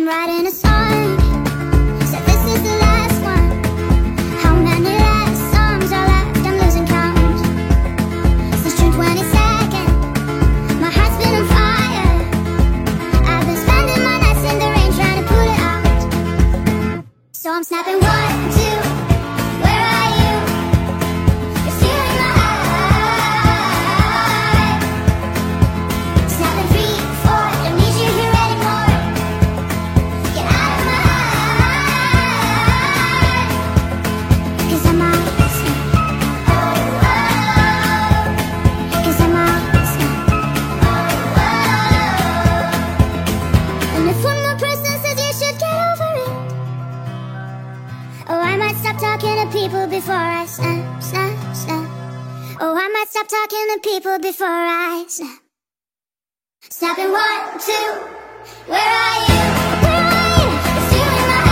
been writing a song. Said this is the last one. How many last songs are left? I'm losing count. Since June 22nd, my heart's been on fire. I've been spending my nights in the rain trying to put it out. So I'm snapping 1, 2. Where are you? You're stealing my heart. Snapping 3, 4. Don't need you here anymore. Get out of my heart. 'Cause I'm out. Oh, oh. 'Cause I'm out. Oh, oh. And if one more person says you should get over it, oh, I might stop talking to people before I snap, snap, snap. Oh, I might stop talking to people before I snap. Snapping 1, 2. Where are you? Where are you? You're stealing my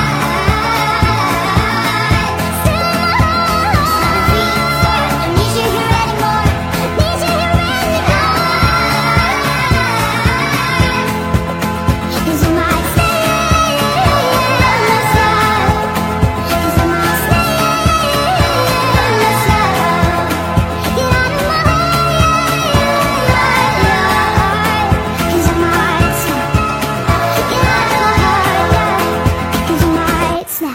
heart. Stealing my heart. Snapping 3, 4. Don't need you here anymore. Need you here anymore. 'Cause you might stay in this love. 'Cause I might stay in this love. Get out of my heart. 'Cause I might snap. Get out of my heart. 'Cause I might snap.